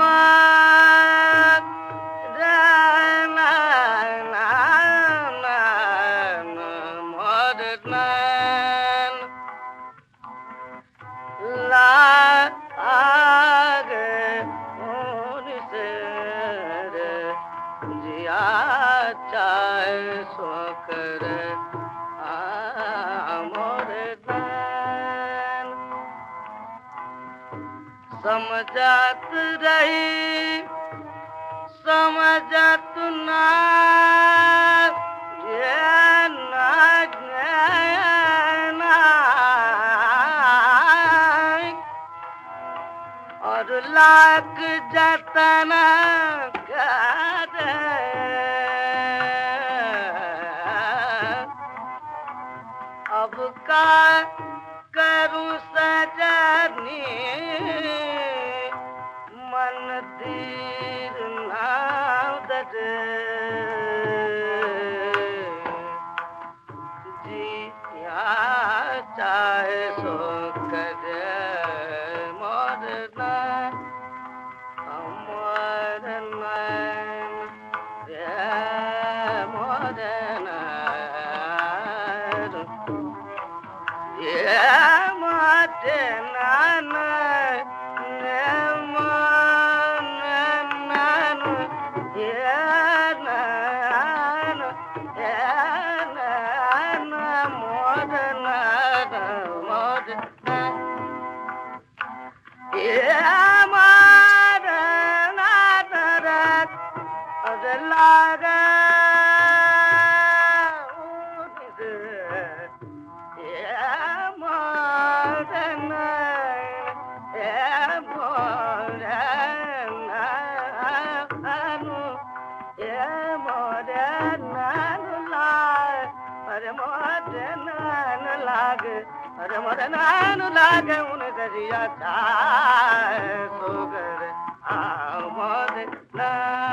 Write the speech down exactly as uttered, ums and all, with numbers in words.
समझत रही समझत ना ये ना ना और लाख जतन करे अब का करूं सजनी मन तीर नाव दे जिया चाहे सो करे मोरना मोरना ये मोरना ये मोरना अरे मोरे नानु लागे उन दरिया चाय सो कर आ मोरे ना